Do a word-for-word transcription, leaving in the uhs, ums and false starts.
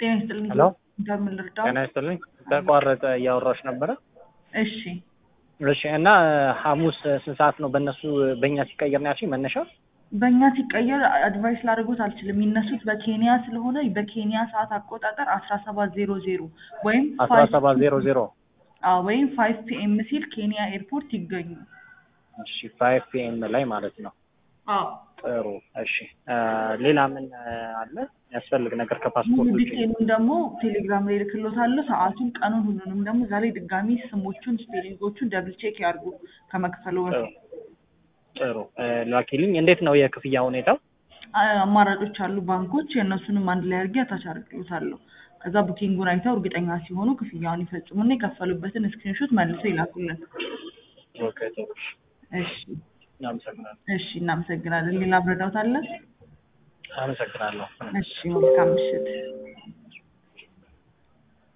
ጤና ይስጥልኝ ሄሎ እንደምን ልርዳው? ጤና ይስጥልኝ ተቋረጠ እያወራሽ ነበረ እሺ እሺ እና ሐሙስ ስንት ሰዓት ነው በእነሱ በእኛ ሲቀየር ነው ያልሽኝ መነሻ በእኛ ሲቀየር አድቫይስ ላደርጎት አልችልም የሚነሱት በኬንያ ስለሆነ በኬንያ ሰዓት አቆጣጠር አስራ ሰባት ዜሮ ዜሮ ወይም አስራ ሰባት ዜሮ ዜሮ አዎ ወይም ፋይቭ ፒኤም ሲል ኬንያ ኤርፖርት ይገኙ እሺ ፋይቭ ፒኤም ላይ ማለት ነው አዎ ጥሩ እሺ ሌላ ምን አለ ያስፈልግ ነገር ከፓስፖርት ውጪ ዲቴሉን ደግሞ ቴሌግራም ላይ ልክሎታለሁ ሰዓቱን ቀኑን ሁሉንም ደግሞ ዛሬ ድጋሚ ስሞቹን ስፔሊንጎቹን ደብል ቼክ ያርጉ ከመክፈሉ በፊት ጥሩ ላኪልኝ እንዴት ነው የክፍያ ሁኔታው አማራጮች አሉ ባንኮች የነሱንም አንድ ላይ አድርጌ አታች አድርጌዎታለሁ ከዛ ቡኪንጉን አይተው እርግጠኛ ሲሆኑ ክፍያውን ይፈጽሙና የከፈሉበትን ስክሪንሾት መልሰው ይላኩልን ኦኬ ጥሩ እሺ እናመሰግናለን እሺ እናመሰግናለን ሌላ ብረዳውት አለ አመሰግናለሁ እሺ መልካም ምሽት